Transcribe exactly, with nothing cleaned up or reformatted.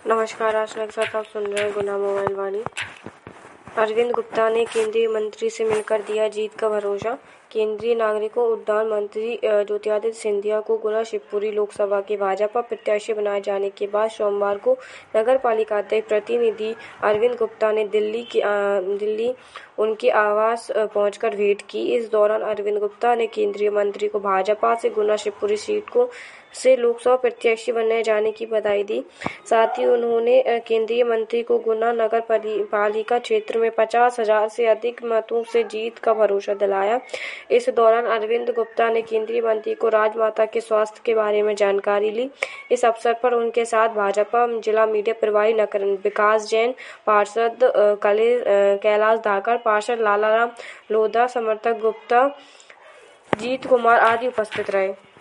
नमस्कार, आज के साथ आप सुन रहे हैं गुना मोबाइल वाणी। अरविंद गुप्ता ने केंद्रीय मंत्री से मिलकर दिया जीत का भरोसा। केंद्रीय नागरिकों उड्डयन मंत्री ज्योतिरादित्य सिंधिया को गुना शिवपुरी लोकसभा के भाजपा प्रत्याशी बनाए जाने के बाद सोमवार को नगर पालिका अध्यक्ष प्रतिनिधि अरविंद गुप्ता ने दिल्ली की दिल्ली उनके आवास पहुंचकर भेंट की। इस दौरान अरविंद गुप्ता ने केंद्रीय मंत्री को भाजपा से गुना शिवपुरी सीट को से लोकसभा प्रत्याशी बनाए जाने की बधाई दी। साथ ही उन्होंने केंद्रीय मंत्री को गुना नगर पालिका क्षेत्र में पचास हजार से अधिक मतों से जीत का भरोसा दिलाया। इस दौरान अरविंद गुप्ता ने केंद्रीय मंत्री को राजमाता के स्वास्थ्य के बारे में जानकारी ली। इस अवसर पर उनके साथ भाजपा जिला मीडिया प्रभारी विकास जैन, पार्षद कैलाश धाकड़, पार्षद लालाराम लोधा, समर्थक गुप्ता, जीत कुमार आदि उपस्थित रहे।